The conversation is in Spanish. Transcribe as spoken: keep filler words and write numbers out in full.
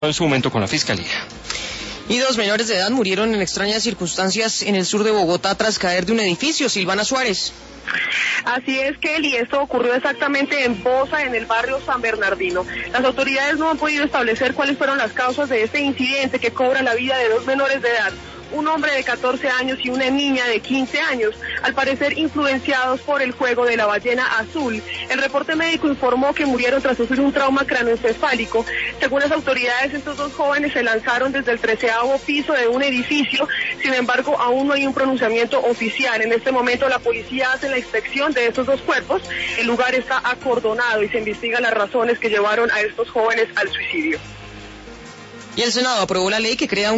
en su momento con la Fiscalía. Y dos menores de edad murieron en extrañas circunstancias en el sur de Bogotá tras caer de un edificio. Silvana Suárez. Así es, Kelly, esto ocurrió exactamente en Bosa, en el barrio San Bernardino. Las autoridades no han podido establecer cuáles fueron las causas de este incidente que cobra la vida de dos menores de edad, un hombre de catorce años y una niña de quince años, al parecer influenciados por el juego de la ballena azul. El reporte médico informó que murieron tras sufrir un trauma craneoencefálico. Según las autoridades, estos dos jóvenes se lanzaron desde el treceavo piso de un edificio. Sin embargo, aún no hay un pronunciamiento oficial. En este momento la policía hace la inspección de estos dos cuerpos. El lugar está acordonado y se investigan las razones que llevaron a estos jóvenes al suicidio. Y el Senado aprobó la ley que crea un